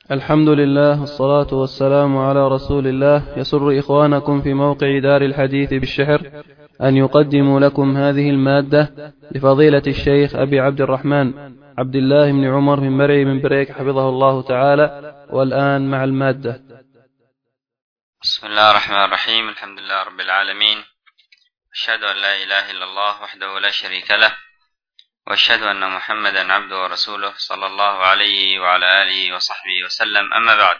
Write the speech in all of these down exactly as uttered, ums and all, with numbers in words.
الحمد لله والصلاة والسلام على رسول الله. يسر إخوانكم في موقع دار الحديث بالشحر أن يقدموا لكم هذه المادة لفضيلة الشيخ أبي عبد الرحمن عبد الله بن عمر من مرعي من بريك حفظه الله تعالى. والآن مع المادة. بسم الله الرحمن الرحيم. الحمد لله رب العالمين، أشهد أن لا إله إلا الله وحده لا شريك له، وأشهد أن محمدا عبده ورسوله صلى الله عليه وعلى آله وصحبه وسلم. أما بعد،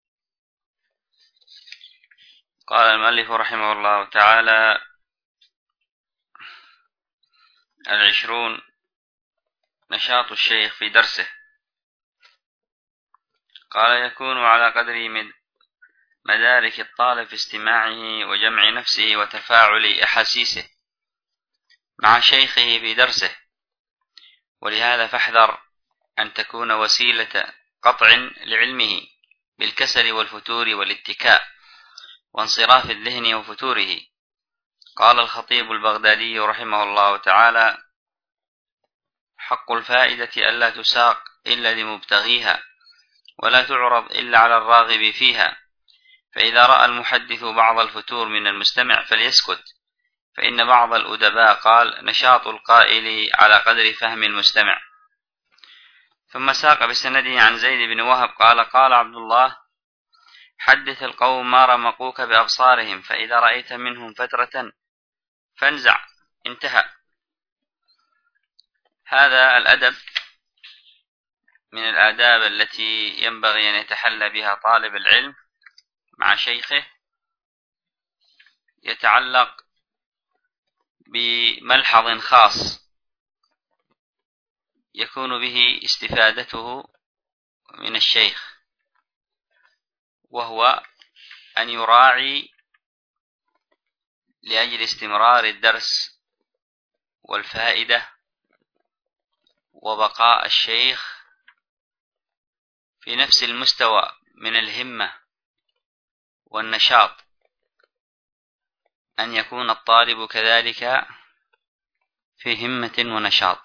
قال المؤلف رحمه الله تعالى: العشرون، نشاط الشيخ في درسه. قال: يكون على قدر مدارك الطالب في استماعه وجمع نفسه وتفاعل أحاسيسه مع شيخه في درسه، ولهذا فاحذر أن تكون وسيلة قطع لعلمه بالكسل والفتور والاتكاء وانصراف الذهن وفتوره. قال الخطيب البغدادي رحمه الله تعالى: حق الفائدة ألا تساق إلا لمبتغيها، ولا تعرض إلا على الراغب فيها. فإذا رأى المحدث بعض الفتور من المستمع فليسكت، فإن بعض الأدباء قال: نشاط القائل على قدر فهم المستمع. ثم ساق بسنده عن زيد بن وهب قال: قال عبد الله: حدث القوم ما رمقوك بأبصارهم، فإذا رأيت منهم فترة فانزع. انتهى. هذا الأدب من الآداب التي ينبغي أن يتحلى بها طالب العلم مع شيخه، يتعلق بملحظ خاص يكون به استفادته من الشيخ، وهو أن يراعي لأجل استمرار الدرس والفائدة وبقاء الشيخ في نفس المستوى من الهمة والنشاط، أن يكون الطالب كذلك في همة ونشاط،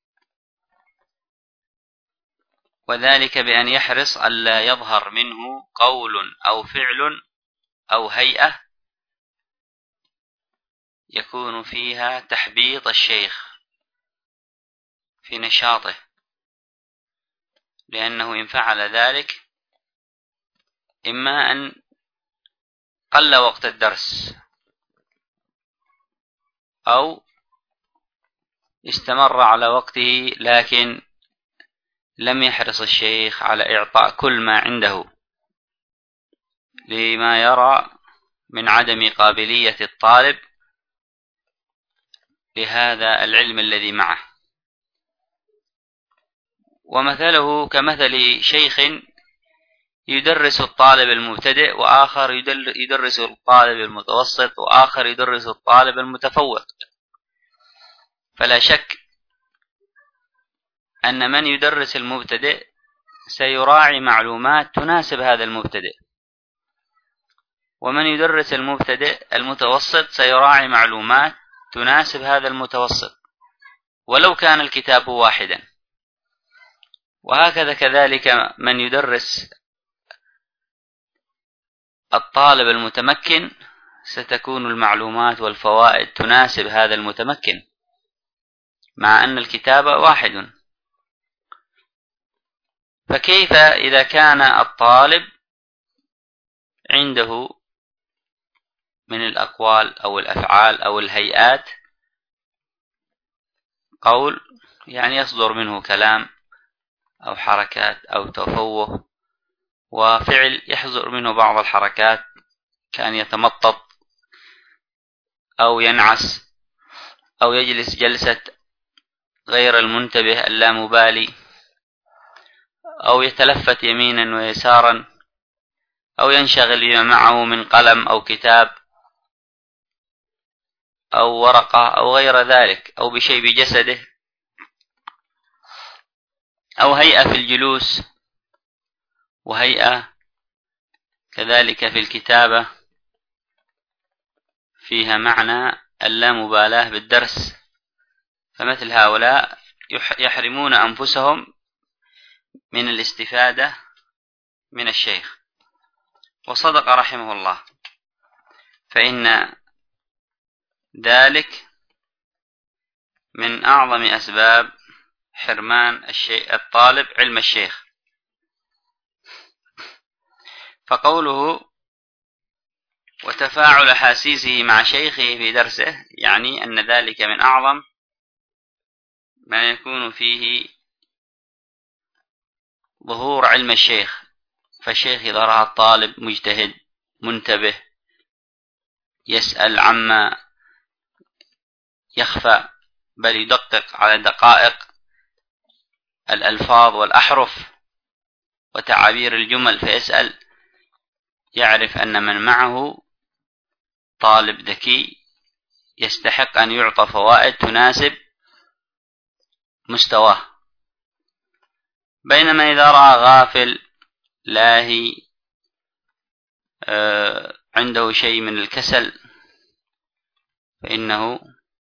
وذلك بأن يحرص ألا يظهر منه قول أو فعل أو هيئة يكون فيها تحبيط الشيخ في نشاطه، لأنه إن فعل ذلك إما أن قل وقت الدرس أو استمر على وقته لكن لم يحرص الشيخ على إعطاء كل ما عنده، لما يرى من عدم قابلية الطالب لهذا العلم الذي معه. ومثله كمثل شيخ يدرس الطالب المبتدئ، وآخر يدرس الطالب المتوسط، وآخر يدرس الطالب المتفوق. فلا شك أن من يدرس المبتدئ سيراعي معلومات تناسب هذا المبتدئ، ومن يدرس المبتدئ المتوسط سيراعي معلومات تناسب هذا المتوسط ولو كان الكتاب واحدا. وهكذا كذلك من يدرس الطالب المتمكن ستكون المعلومات والفوائد تناسب هذا المتمكن، مع أن الكتاب واحد. فكيف إذا كان الطالب عنده من الأقوال أو الأفعال أو الهيئات قول يعني يصدر منه كلام أو حركات أو تفوه، وفعل يحصل منه بعض الحركات كان يتمطط أو ينعس أو يجلس جلسة غير المنتبه اللامبالي، أو يتلفت يمينا ويسارا، أو ينشغل بما معه من قلم أو كتاب أو ورقة أو غير ذلك، أو بشيء بجسده، أو هيئة في الجلوس، وهيئة كذلك في الكتابة فيها معنى اللامبالاة بالدرس. فمثل هؤلاء يحرمون أنفسهم من الاستفادة من الشيخ. وصدق رحمه الله، فإن ذلك من أعظم أسباب حرمان الشيء الطالب علم الشيخ. فقوله وتفاعل أحاسيسه مع شيخه في درسه، يعني أن ذلك من أعظم ما يكون فيه ظهور علم الشيخ. فالشيخ إذا رأى الطالب مجتهد منتبه يسأل عما يخفى، بل يدقق على دقائق الألفاظ والأحرف وتعابير الجمل فيسأل، يعرف أن من معه طالب ذكي يستحق أن يعطى فوائد تناسب مستواه. بينما إذا رأى غافل لاهي عنده شيء من الكسل فإنه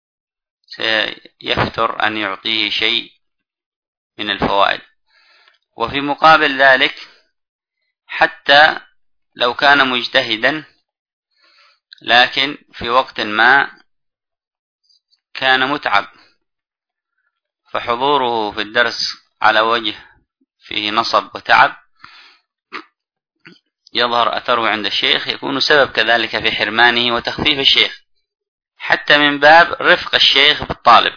سيفتر أن يعطيه شيء من الفوائد. وفي مقابل ذلك حتى لو كان مجتهدا لكن في وقت ما كان متعب، فحضوره في الدرس على وجه فيه نصب وتعب يظهر أثره عند الشيخ، يكون سبب كذلك في حرمانه وتخفيف الشيخ، حتى من باب رفق الشيخ بالطالب.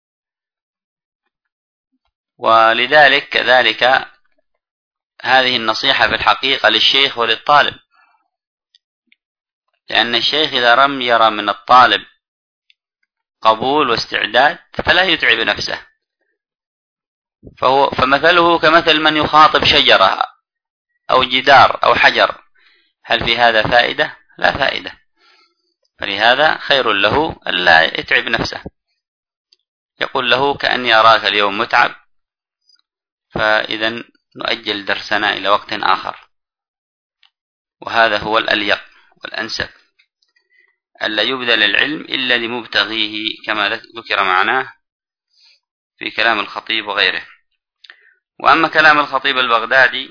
ولذلك كذلك هذه النصيحة في الحقيقة للشيخ وللطالب، لأن الشيخ إذا لم يرى من الطالب قبول واستعداد فلا يتعب نفسه، فهو فمثله كمثل من يخاطب شجرة أو جدار أو حجر، هل في هذا فائدة؟ لا فائدة. فلهذا خير له ألا يتعب نفسه، يقول له كأني أراك اليوم متعب، فإذا نؤجل درسنا إلى وقت آخر. وهذا هو الأليق والأنسب، ألا يبذل العلم إلا لمبتغيه كما ذكر معناه في كلام الخطيب وغيره. وأما كلام الخطيب البغدادي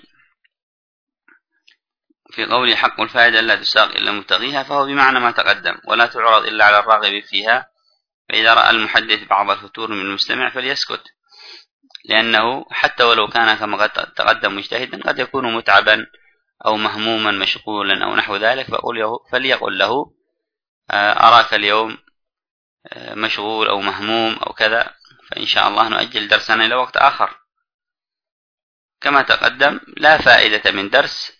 في قوله حق الفائدة لا تساق إلا مبتغيها، فهو بمعنى ما تقدم، ولا تعرض إلا على الراغب فيها. فإذا رأى المحدث بعض الفتور من المستمع فليسكت، لأنه حتى ولو كان كما تقدم مجتهدا قد يكون متعبا أو مهموما مشغولا أو نحو ذلك، فليقل له أراك اليوم مشغول أو مهموم أو كذا، فإن شاء الله نؤجل درسنا إلى وقت آخر. كما تقدم لا فائدة من درس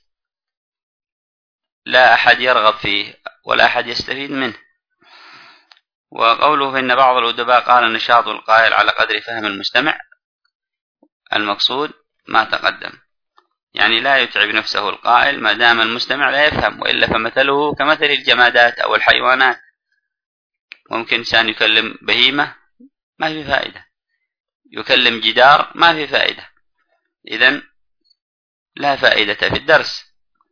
لا أحد يرغب فيه ولا أحد يستفيد منه. وقوله فإن بعض الأدباء قال نشاط القائل على قدر فهم المستمع، المقصود ما تقدم، يعني لا يتعب نفسه القائل ما دام المستمع لا يفهم، وإلا فمثله كمثل الجمادات أو الحيوانات. ممكن إنسان يكلم بهيمة ما في فائدة، يكلم جدار ما في فائدة، إذن لا فائدة في الدرس.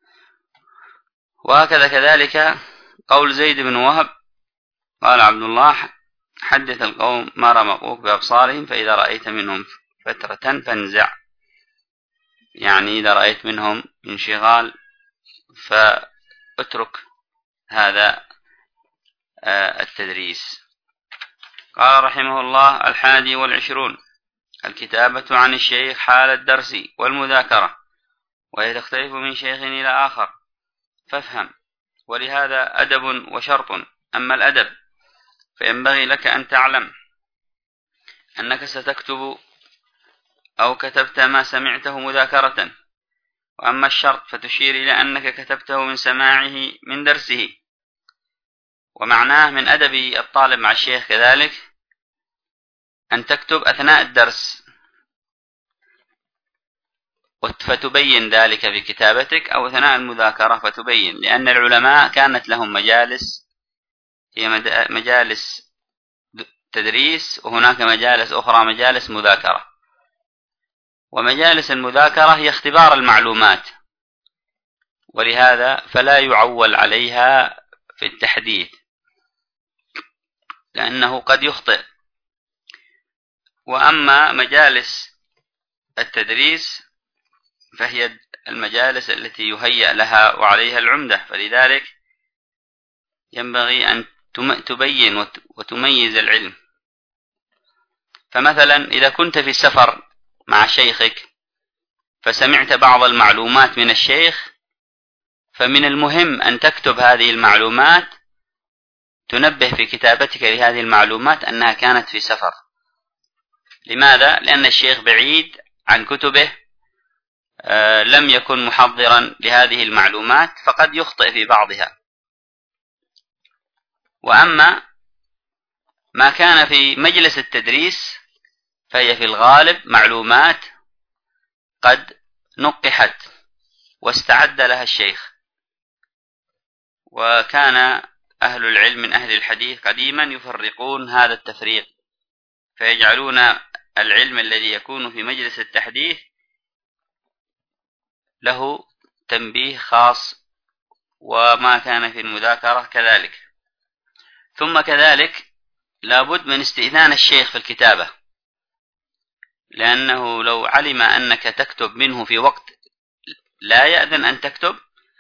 وهكذا كذلك قول زيد بن وهب قال عبد الله حدث القوم ما رمقوك بأبصارهم فإذا رأيت منهم فترة فانزع، يعني إذا رأيت منهم انشغال فاترك هذا التدريس. قال رحمه الله الحادي والعشرون الكتابة عن الشيخ حال الدرس والمذاكرة، وهي تختلف من شيخ إلى آخر فافهم، ولهذا أدب وشرط. أما الأدب فينبغي لك أن تعلم أنك ستكتب أو كتبت ما سمعته مذاكرة، وأما الشرط فتشير إلى أنك كتبته من سماعه من درسه. ومعناه من أدب الطالب مع الشيخ كذلك أن تكتب أثناء الدرس فتبين ذلك في كتابتك، أو أثناء المذاكرة فتبين، لأن العلماء كانت لهم مجالس هي مجالس تدريس، وهناك مجالس أخرى مجالس مذاكرة. ومجالس المذاكرة هي اختبار المعلومات، ولهذا فلا يعول عليها في التحديث لأنه قد يخطئ. وأما مجالس التدريس فهي المجالس التي يهيأ لها وعليها العمدة، فلذلك ينبغي أن تبين وتميز العلم. فمثلا إذا كنت في السفر مع شيخك فسمعت بعض المعلومات من الشيخ، فمن المهم أن تكتب هذه المعلومات، تنبه في كتابتك لهذه المعلومات أنها كانت في سفر. لماذا؟ لأن الشيخ بعيد عن كتبه، آه لم يكن محضرا لهذه المعلومات، فقد يخطئ في بعضها. وأما ما كان في مجلس التدريس فهي في الغالب معلومات قد نقحت واستعد لها الشيخ. وكان أهل العلم من أهل الحديث قديما يفرقون هذا التفريق، فيجعلون العلم الذي يكون في مجلس التحديث له تنبيه خاص، وما كان في المذاكرة كذلك. ثم كذلك لابد من استئذان الشيخ في الكتابة، لأنه لو علم أنك تكتب منه في وقت لا يأذن أن تكتب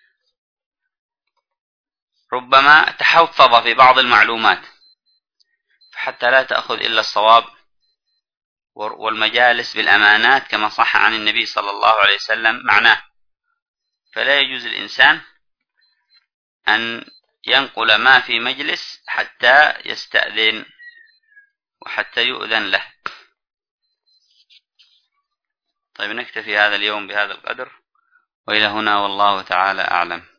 ربما تحفظ في بعض المعلومات، حتى لا تأخذ إلا الصواب، والمجالس بالأمانات كما صح عن النبي صلى الله عليه وسلم معناه. فلا يجوز الإنسان أن ينقل ما في مجلس حتى يستأذن وحتى يؤذن له. طيب نكتفي هذا اليوم بهذا القدر، وإلى هنا والله تعالى أعلم.